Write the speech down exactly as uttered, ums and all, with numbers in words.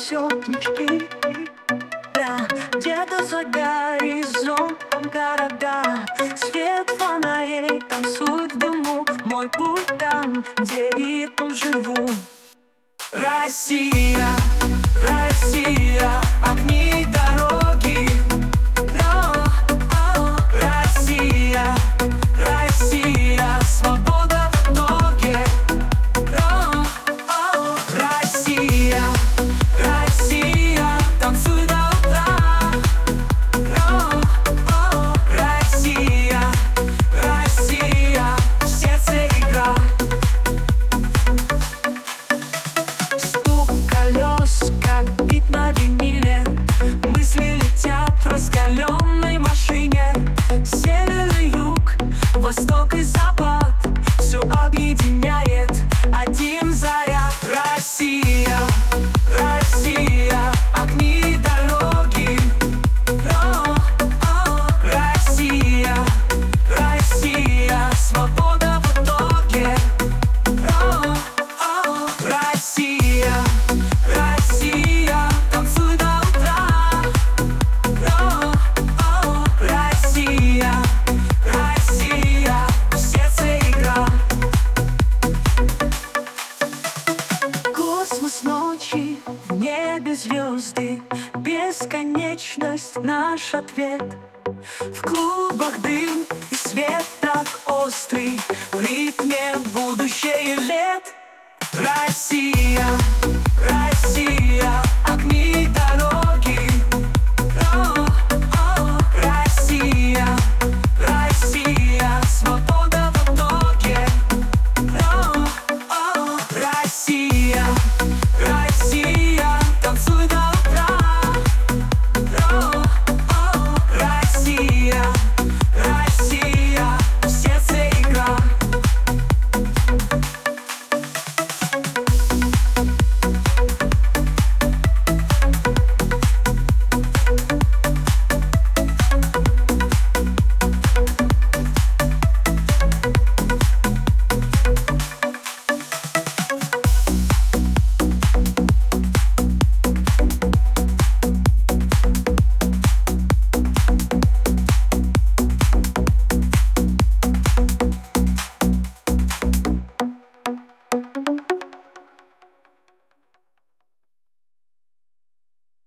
все мечты. Да, где-то за горизонтом города, свет фонарей танцует в дыму. Мой путь там, где ритм живу. Россия, Россия, огни дороги. О, о, Россия, Россия, свобода в ноге. О, о, Россия, Россия, танцуй до утра. О, о, Россия, Россия, в сердце игра. Стук колес, как бит на виниле. Мысли летят в раскаленной машине. Север и юг, восток и запад, все объединяет один заряд. Россия, Россия, огни дороги. О, о, Россия, Россия, свобода в итоге. О, о, Россия, Россия, танцуй до утра. О, о, Россия, Россия, в сердце игра. Космос ночи, в небе звезды, бесконечность наш ответ.